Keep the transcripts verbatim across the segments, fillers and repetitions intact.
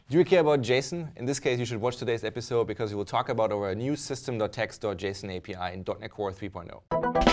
Do you care about JSON? In this case, you should watch today's episode because we will talk about our new system.text.json A P I in .NET Core three point oh.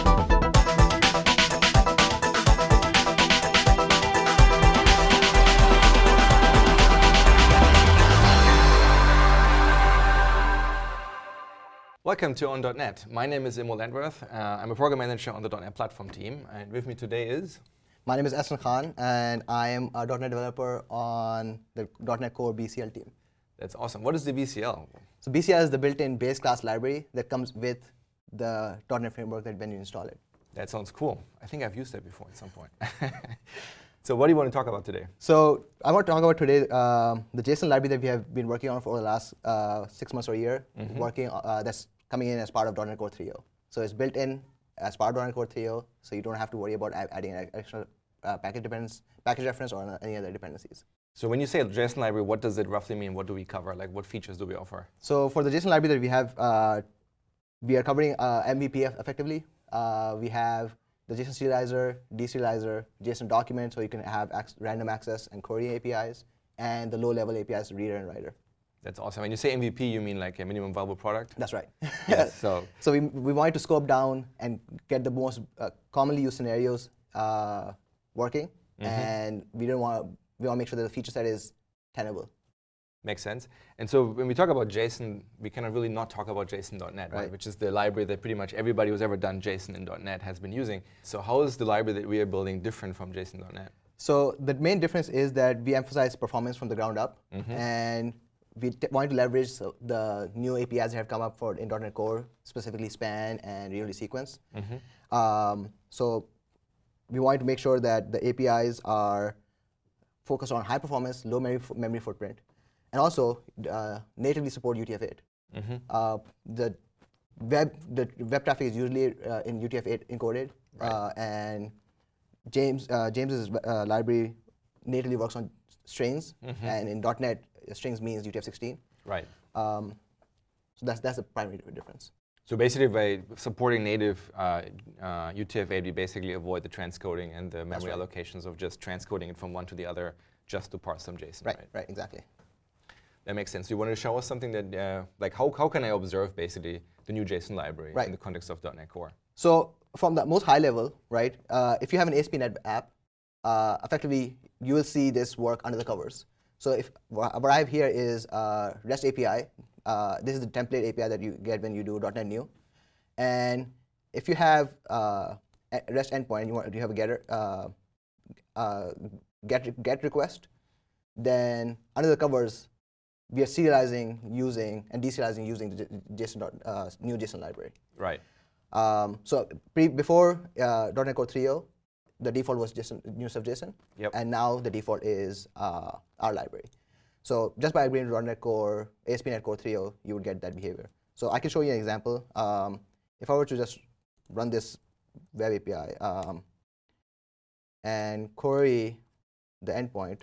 Welcome to On dot net. My name is Imol Landworth. Uh, I'm a program manager on the .NET Platform team, and with me today is... My name is Ehsan Khan, and I am a .NET developer on the .NET Core B C L team. That's awesome. What is the B C L? So B C L is the built-in base class library that comes with the .NET framework that when you install it. That sounds cool. I think I've used that before at some point. So what do you want to talk about today? So I want to talk about today uh, the JSON library that we have been working on for the last uh, six months or a year, mm-hmm. working uh, that's coming in as part of .NET Core three point oh. So it's built in as part of .NET Core three point oh, so you don't have to worry about adding extra uh, package dependence, package reference, or any other dependencies. So when you say JSON library, what does it roughly mean? What do we cover? Like, what features do we offer? So for the JSON library that we have, uh, we are covering uh, M V P effectively. Uh, we have the JSON serializer, deserializer, JSON document, so you can have ac random access and query A P Is, and the low-level A P Is, reader and writer. That's awesome. When you say M V P, you mean like a minimum viable product? That's right. Yes, so so we, we wanted to scope down and get the most uh, commonly used scenarios uh, working, mm-hmm. and we don't want we want to make sure that the feature set is tenable. Makes sense. And so when we talk about JSON, we cannot really not talk about JSON dot net, right? right? Which is the library that pretty much everybody who's ever done JSON in .NET has been using. So how is the library that we are building different from JSON dot net? So the main difference is that we emphasize performance from the ground up, mm-hmm. and we want to leverage the new A P Is that have come up for in .NET Core, specifically span and read-only sequence. Mm-hmm. um, so we want to make sure that the A P Is are focused on high performance, low memory, memory footprint, and also uh, natively support U T F eight. Mm-hmm. uh, the web the web traffic is usually uh, in U T F eight encoded, right. uh, and James uh, James's uh, library natively works on strings, mm-hmm. and in .NET strings means U T F sixteen. Right. Um, so that's that's the primary difference. So basically, by supporting native uh, uh, U T F eight, we basically avoid the transcoding and the memory right. allocations of just transcoding it from one to the other just to parse some JSON. Right. Right. Right. Exactly. That makes sense. You want to show us something that, uh, like, how how can I observe basically the new JSON library right. in the context of .NET Core? So from the most high level, right? Uh, if you have an A S P dot NET app, uh, effectively you will see this work under the covers. So if what I have here is uh, REST A P I. Uh, this is the template A P I that you get when you do .NET New. And if you have uh, a REST endpoint, you want you have a getter uh, uh, get get request, then under the covers, we are serializing using and deserializing using the JSON uh, new JSON library. Right. Um, so pre before uh, .NET Core three point oh, the default was JSON, new stuff JSON, yep. and now the default is uh, our library. So just by agreeing to .NET Core, A S P dot NET Core three point oh, you would get that behavior. So I can show you an example. Um, if I were to just run this web A P I um, and query the endpoint,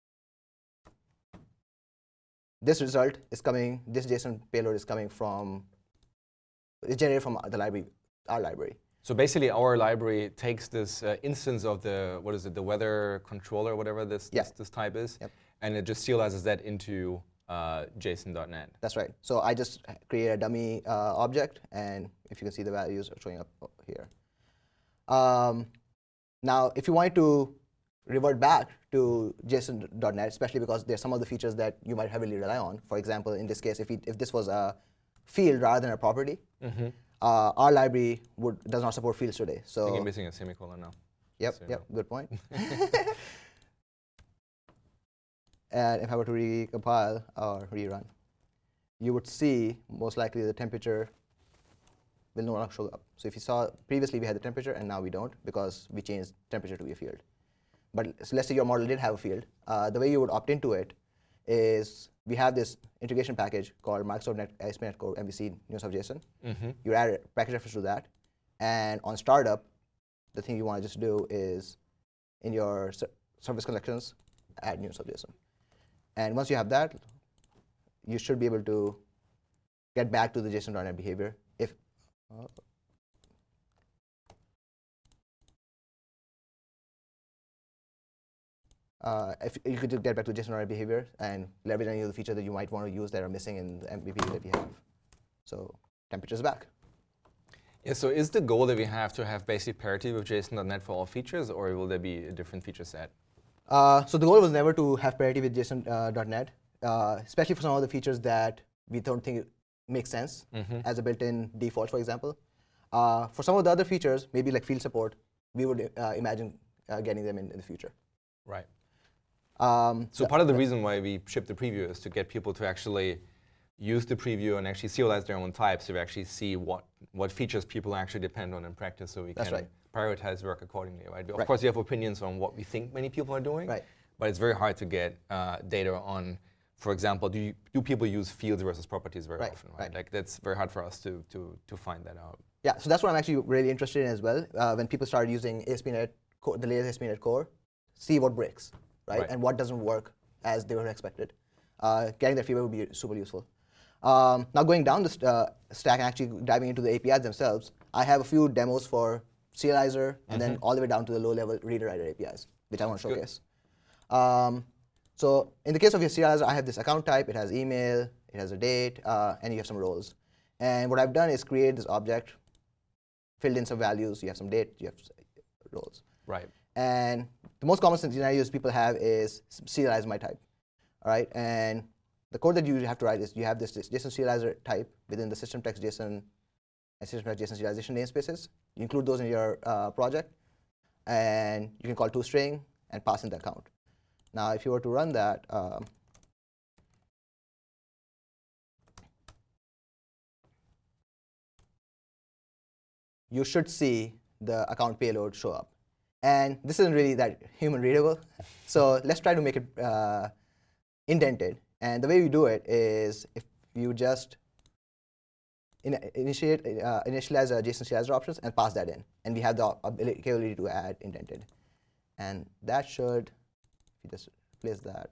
this result is coming, this JSON payload is coming from, it's generated from the library, our library. So basically, our library takes this uh, instance of the, what is it, the weather controller, whatever this, yeah. this, this type is, yep. and it just serializes that into uh, JSON dot net. That's right. So I just create a dummy uh, object, and if you can see the values are showing up here. Um, now, if you wanted to revert back to JSON dot net, especially because there's some of the features that you might heavily rely on. For example, in this case, if, we, if this was a field rather than a property, mm-hmm. uh, our library would, does not support fields today. So I think you're missing a semicolon now. Yep, so yep, good point. And if I were to recompile or rerun, you would see most likely the temperature will no longer show up. So if you saw previously we had the temperature and now we don't because we changed temperature to be a field. But so let's say your model did have a field. Uh, the way you would opt into it is we have this integration package called Microsoft Net, A S P dot NET Core M V C new stuff JSON. Mm-hmm. You add a package reference to that. And on startup, the thing you want to just do is in your ser service collections, add new stuff JSON. And once you have that, you should be able to get back to the JSON dot NET behavior. If uh, uh, if you could just get back to JSON behavior and leverage any of the features that you might want to use that are missing in the M V P that we have. So temperature is back. Yeah, so is the goal that we have to have basic parity with JSON dot net for all features, or will there be a different feature set? Uh, so the goal was never to have parity with JSON dot net, uh, especially for some of the features that we don't think makes sense mm-hmm. as a built-in default, for example. Uh, for some of the other features, maybe like field support, we would uh, imagine uh, getting them in, in the future. Right. Um, so part of the reason why we ship the preview is to get people to actually use the preview and actually serialize their own types, so we actually see what, what features people actually depend on in practice, so we That's can right. prioritize work accordingly, right? Of right. course, you have opinions on what we think many people are doing, right. but it's very hard to get uh, data on, for example, do, you, do people use fields versus properties very right. often, right? right? Like that's very hard for us to, to, to find that out. Yeah, so that's what I'm actually really interested in as well. Uh, when people start using A S P dot net, core, the latest A S P dot net core, see what breaks, right? right? And what doesn't work as they were expected. Uh, getting that feedback would be super useful. Um, now going down the st uh, stack and actually diving into the A P Is themselves, I have a few demos for serializer and mm-hmm. then all the way down to the low-level reader-writer A P Is, which I want to showcase. Um, so in the case of your serializer, I have this account type. It has email, it has a date, uh, and you have some roles. And what I've done is create this object, filled in some values. You have some date, you have roles. Right. And the most common scenarios people have is serialize my type, all right? And the code that you have to write is you have this, this JSON serializer type within the system text JSON and system text JSON serialization namespaces. You include those in your uh, project, and you can call toString and pass in the account. Now, if you were to run that, um, you should see the account payload show up. And this isn't really that human readable. So let's try to make it uh, indented. And the way we do it is if you just in initiate, uh, initialize a JSON serializer options and pass that in. And we have the ability, capability to add indented. And that should, if you just place that,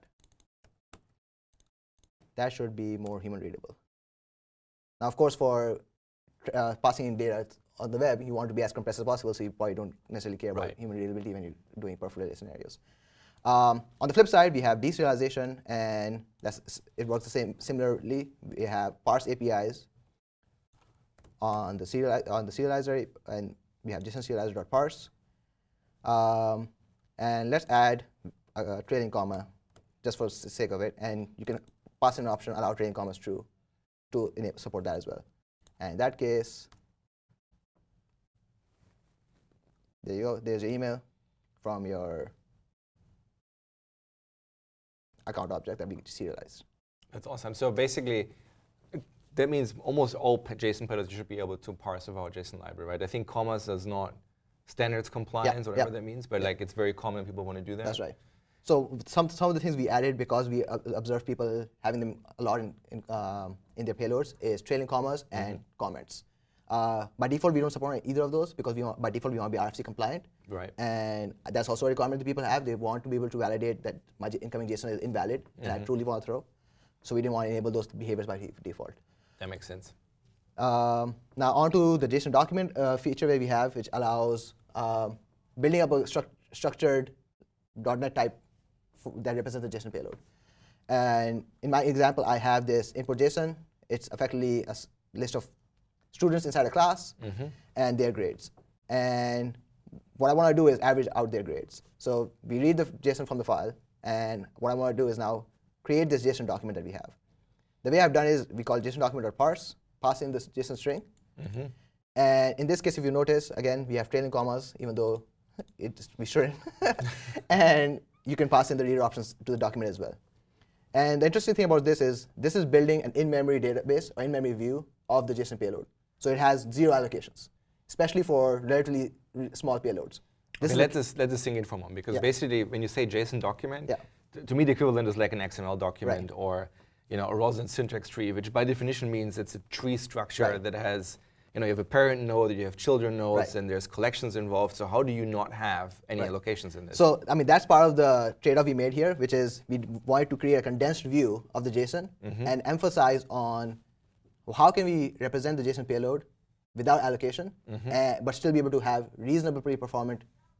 that should be more human readable. Now, of course, for uh, passing in data on the web, you want to be as compressed as possible, so you probably don't necessarily care about right. human readability when you're doing perfect scenarios. Um, on the flip side, we have deserialization, and that's, it works the same. Similarly, we have parse A P Is on the serial on the serializer, and we have JSON serializer.parse. Um, and let's add a, a trailing comma, just for the sake of it, and you can pass in an option allow trailing commas true to enable, support that as well. And in that case, there you go. There's your email from your account object that we serialized. That's awesome. So basically, that means almost all JSON payloads you should be able to parse with our JSON library, right? I think commas does not standards compliance, yeah, whatever yeah. that means, but yeah. like it's very common people want to do that. That's right. So some some of the things we added because we uh, observed people having them a lot in in, um, in their payloads is trailing commas and mm-hmm. comments. Uh, by default, we don't support either of those because we want, by default we want to be R F C compliant. Right. And that's also a requirement that people have. They want to be able to validate that my incoming JSON is invalid mm-hmm. and I truly want to throw. So we didn't want to enable those behaviors by default. That makes sense. Um, now onto the JSON document uh, feature where we have, which allows um, building up a stru structured .NET type that represents the JSON payload. And in my example, I have this import JSON. It's effectively a list of students inside a class mm-hmm. and their grades. And what I want to do is average out their grades. So we read the JSON from the file, and what I want to do is now create this JSON document that we have. The way I've done is we call JSON document.parse, pass in this JSON string. Mm-hmm. And in this case, if you notice, again, we have trailing commas, even though it, we shouldn't. And you can pass in the reader options to the document as well. And the interesting thing about this is this is building an in-memory database or in-memory view of the JSON payload. So it has zero allocations, especially for relatively small payloads. Okay, let's just let's just sing it for a moment, because yeah. basically when you say JSON document, yeah. to me the equivalent is like an X M L document right. or you know a Roslyn syntax tree, which by definition means it's a tree structure right. that has you know you have a parent node, you have children nodes, right. and there's collections involved. So how do you not have any right. allocations in this? So I mean that's part of the trade-off we made here, which is we wanted to create a condensed view of the JSON mm-hmm. and emphasize on how can we represent the JSON payload without allocation, mm-hmm. uh, but still be able to have reasonably performant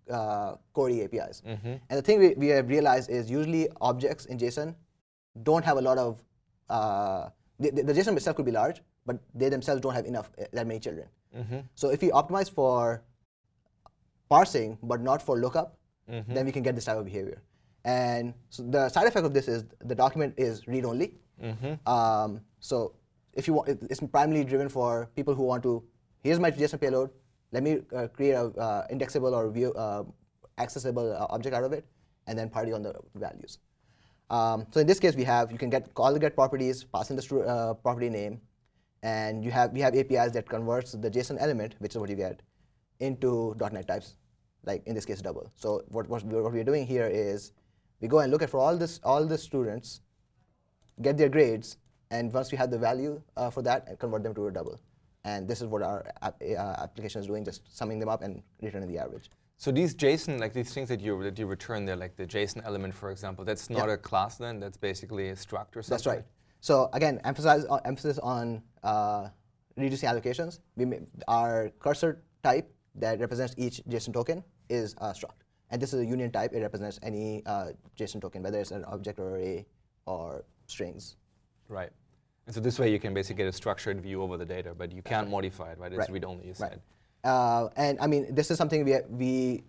uh, core A P Is. Mm-hmm. And the thing we, we have realized is usually objects in JSON don't have a lot of, uh, the, the JSON itself could be large, but they themselves don't have enough, uh, that many children. Mm-hmm. So if we optimize for parsing, but not for lookup, mm-hmm. then we can get this type of behavior. And so the side effect of this is the document is read-only. Mm-hmm. Um, so if you want, it's primarily driven for people who want to, here's my JSON payload, let me uh, create a uh, indexable or view, uh, accessible uh, object out of it, and then party on the values. Um, so in this case, we have, you can get call the get properties, pass in the uh, property name, and you have we have A P Is that converts the JSON element, which is what you get, into .NET types, like in this case double. So what what we're, what we're doing here is we go and look at for all this all the students, get their grades, and once we have the value uh, for that, convert them to a double. And this is what our app, uh, application is doing, just summing them up and returning the average. So these JSON, like these things that you that you return there, like the JSON element, for example, that's not yeah. a class then. That's basically a struct or something. That's right. So again, emphasize uh, emphasis on uh, reducing allocations. We may, our cursor type that represents each JSON token is a struct, and this is a union type. It represents any uh, JSON token, whether it's an object or array or strings. Right. And so this way you can basically get a structured view over the data, but you can't right. modify it, right? It's right. read-only, you said. Right. Uh, and I mean, this is something we we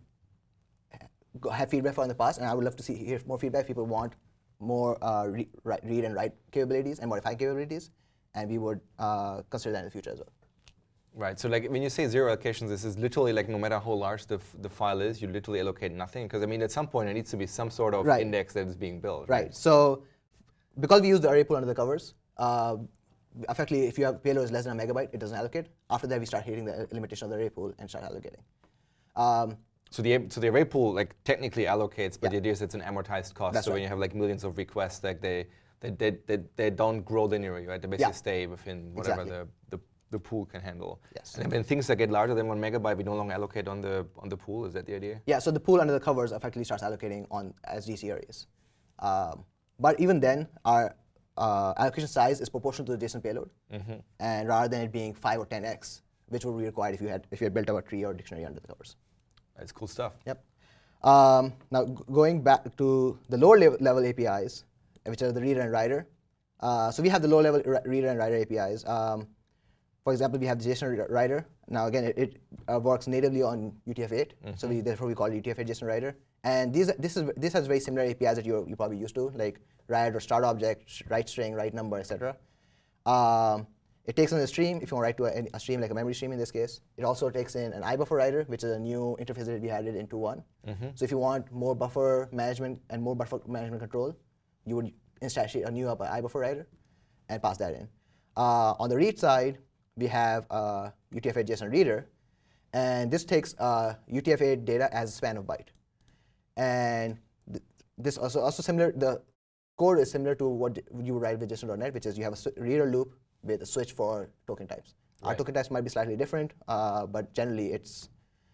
have feedback for in the past, and I would love to see hear more feedback. People want more uh, re write, read and write capabilities and modify capabilities, and we would uh, consider that in the future as well. Right. So like when you say zero allocations, this is literally like no matter how large the f the file is, you literally allocate nothing, because I mean at some point there needs to be some sort of right. index that is being built. Right. right. So because we use the array pool under the covers. Uh, Effectively, if you have payload is less than a megabyte, it doesn't allocate. After that, we start hitting the limitation of the array pool and start allocating. Um, so the so the array pool like technically allocates, but yeah. the idea is it's an amortized cost. That's so right. when you have like millions of requests, like they they they they, they don't grow linearly, right? They basically yeah. stay within whatever exactly. the, the the pool can handle. Yes. And when things that get larger than one megabyte, we no longer allocate on the on the pool. Is that the idea? Yeah. So the pool under the covers effectively starts allocating on as D C arrays. Um, but even then, our Uh, allocation size is proportional to the JSON payload, mm-hmm. and rather than it being five or ten x, which would be required if you had if you had built up a tree or dictionary under the covers. That's cool stuff. Yep. Um, now going back to the lower level, level A P Is, which are the reader and writer. Uh, so we have the low level reader and writer A P Is. Um, for example, we have the JSON writer. Now again, it, it uh, works natively on U T F eight, mm-hmm. so we, therefore we call it U T F eight JSON writer. And these this is this has very similar A P Is that you're you probably used to, like write or start object, write string, write number, et cetera. Um, it takes in a stream if you want to write to a, a stream, like a memory stream in this case. It also takes in an iBuffer writer, which is a new interface that we added in two point one. Mm-hmm. So if you want more buffer management and more buffer management control, you would instantiate a new iBuffer writer and pass that in. Uh, on the read side, we have a U T F eight JSON reader, and this takes uh, U T F eight data as a span of byte. And th this also also similar. The code is similar to what you would write with JSON dot net, which is you have a reader loop with a switch for token types. Right. Our token types might be slightly different, uh, but generally it's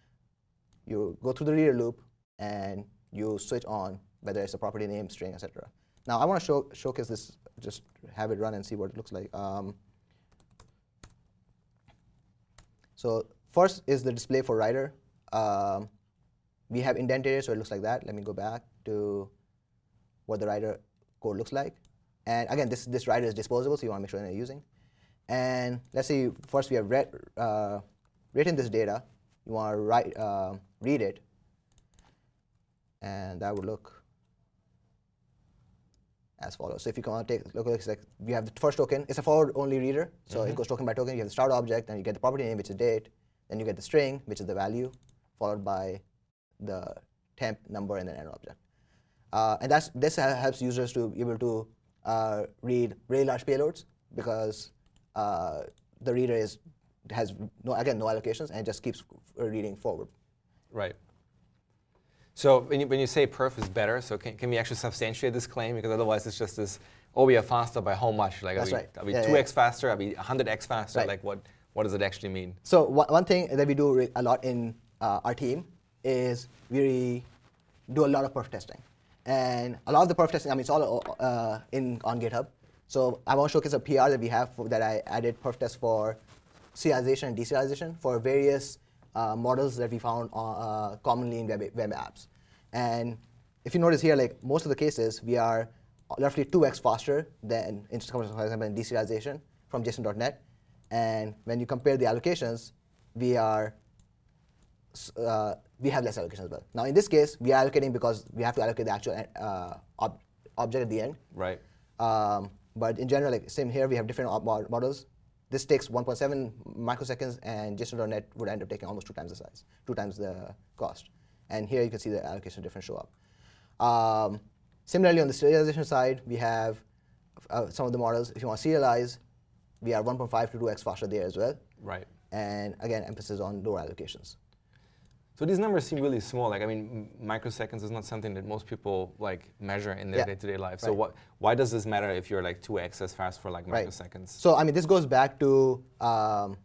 you go through the reader loop and you switch on whether it's a property name, string, et cetera. Now I want to show showcase this. Just have it run and see what it looks like. Um, so first is the display for writer. Um, we have indented it, so it looks like that. Let me go back to what the writer code looks like. And again, this this writer is disposable, so you want to make sure that you're using. And let's say first we have read, uh, written this data. You want to write, uh, read it, and that would look as follows. So if you want to take look, it's like we have the first token. It's a forward-only reader, so mm-hmm. it goes token by token. You have the start object, and you get the property name, which is date. Then you get the string, which is the value, followed by the temp, number, and then end object. Uh, and that's this helps users to be able to uh, read really large payloads because uh, the reader is has no again no allocations and just keeps reading forward. Right. So when you, when you say perf is better, so can, can we actually substantiate this claim? Because otherwise it's just this, oh, we are faster by how much? Like, That's are we, right. are we yeah, two x yeah. faster? Are we one hundred x faster? Right. Like what, what does it actually mean? So one thing that we do a lot in uh, our team is we do a lot of perf testing. And a lot of the perf testing, I mean, it's all uh, in on GitHub. So I want to showcase a P R that we have for, that I added perf tests for serialization and deserialization for various uh, models that we found uh, commonly in web, web apps. And if you notice here, like most of the cases, we are roughly two x faster than, in, for example, in deserialization from JSON dot net. And when you compare the allocations, we are uh, we have less allocation as well. Now in this case, we are allocating because we have to allocate the actual uh, ob object at the end. Right. Um, but in general, like same here, we have different mod models. This takes one point seven microseconds, and JSON dot net would end up taking almost two times the size, two times the cost. And here you can see the allocation difference show up. Um, similarly, on the serialization side, we have uh, some of the models. If you want to serialize, we are one point five to two x faster there as well. Right. And again, emphasis on lower allocations. So these numbers seem really small. Like, I mean, microseconds is not something that most people like measure in their yeah. day-to-day life. So right. what, why does this matter if you're like two x as fast for like right. microseconds? So I mean, this goes back to um,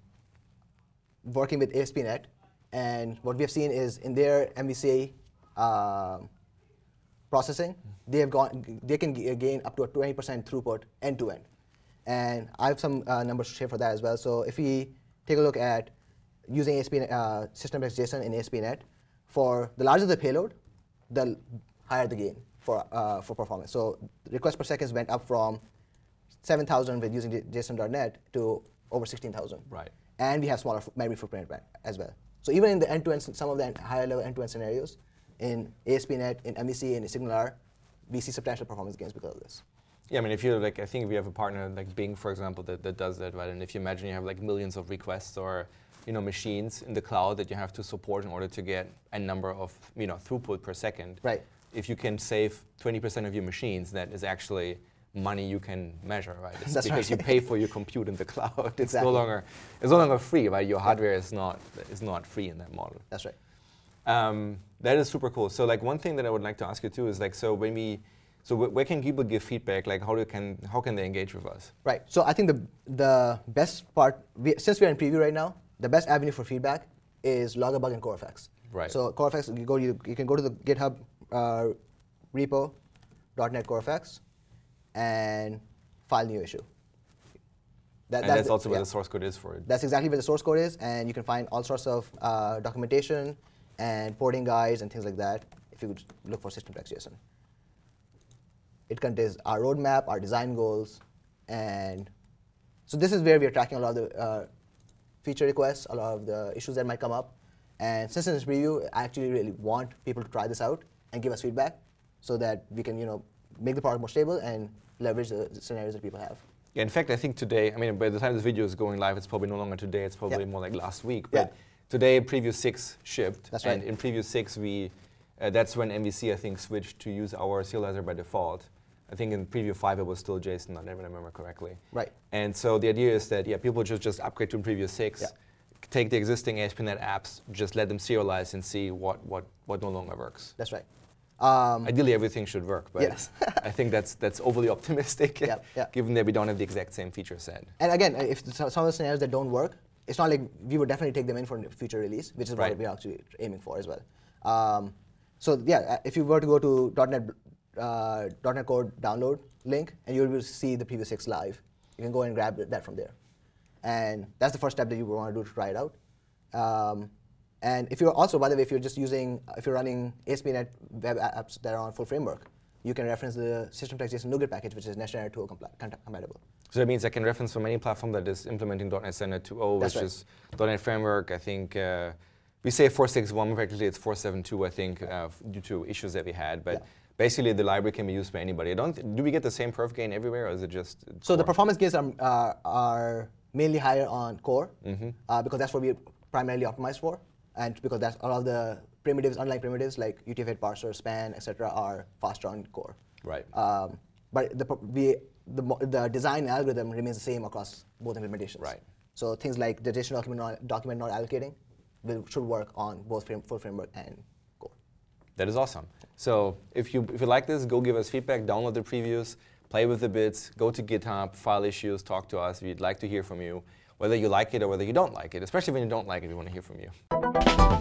working with A S P dot net, and what we have seen is in their M V C uh, processing, they have gone, they can gain up to a twenty percent throughput end to end. And I have some uh, numbers to share for that as well. So if we take a look at using A S P dot net, uh, system.json in A S P dot net, for the larger the payload, the higher the gain for uh, for performance. So requests per second went up from seven thousand with using JSON dot net to over sixteen thousand. Right. And we have smaller memory footprint as well. So even in the end-to-end, some of the higher level end-to-end scenarios, in A S P dot net, in M V C, and in SignalR, we see substantial performance gains because of this. Yeah, I mean, if you like, I think we have a partner like Bing, for example, that, that does that, right? And if you imagine you have like millions of requests or you know machines in the cloud that you have to support in order to get a number of you know throughput per second. Right. If you can save twenty percent of your machines, that is actually money you can measure, right? It's That's because right. you pay for your compute in the cloud. It's exactly. no longer it's no longer free, right? Your hardware is not is not free in that model. That's right. Um, that is super cool. So like one thing that I would like to ask you too is like so when we so wh where can people give feedback? Like how do can how can they engage with us? Right. So I think the the best part we, since we're in preview right now, the best avenue for feedback is Logabug and CoreFX. Right. So CoreFX, you go you, you can go to the GitHub uh, repo .NET CoreFX and file new issue. That, and that's, that's also the, where yeah. the source code is for it. That's exactly where the source code is, and you can find all sorts of uh, documentation and porting guides and things like that if you would look for system.json. It contains our roadmap, our design goals, and so this is where we are tracking a lot of the uh, feature requests, a lot of the issues that might come up. And since in this preview, I actually really want people to try this out and give us feedback so that we can, you know, make the product more stable and leverage the scenarios that people have. Yeah, in fact, I think today, I mean, by the time this video is going live, it's probably no longer today, it's probably yeah. more like last week. But yeah. today, Preview six shipped. That's and right. in Preview six, we, uh, that's when M V C, I think, switched to use our serializer by default. I think in Preview five, it was still JSON, I never remember correctly. Right. And so the idea is that, yeah, people just, just upgrade to Preview six, yeah. take the existing A S P dot net apps, just let them serialize and see what, what, what no longer works. That's right. Um, Ideally, everything should work, but yes. I think that's that's overly optimistic, yeah, yeah. given that we don't have the exact same feature set. And again, if some of the scenarios that don't work, it's not like we would definitely take them in for future release, which is right. what we're actually aiming for as well. Um, so yeah, if you were to go to .NET, uh, .NET Core download link, and you'll be able to see the Preview six live, you can go and grab that from there. And that's the first step that you want to do to try it out. Um, And if you're also, by the way, if you're just using, if you're running A S P dot net web apps that are on full framework, you can reference the system.json NuGet package, which is NetStandard two point oh compatible. So that means I can reference from any platform that is implementing .NET Standard two point oh, which right. is .NET Framework. I think uh, we say four point six one, practically it's four point seven two, I think, uh, due to issues that we had. But yeah. basically, the library can be used by anybody. I don't th do we get the same perf gain everywhere, or is it just So core? The performance gains are, uh, are mainly higher on core, mm-hmm. uh, because that's what we primarily optimized for. And because that's all of the primitives, underlying primitives like U T F eight parser, span, et cetera, are faster on core. Right. Um, but the, we, the the design algorithm remains the same across both implementations. Right. So things like the JSON document not, document not allocating will, should work on both frame, full framework and core. That is awesome. So if you if you like this, go give us feedback. Download the previews, play with the bits, go to GitHub, file issues, talk to us. We'd like to hear from you. Whether you like it or whether you don't like it, especially when you don't like it, we want to hear from you.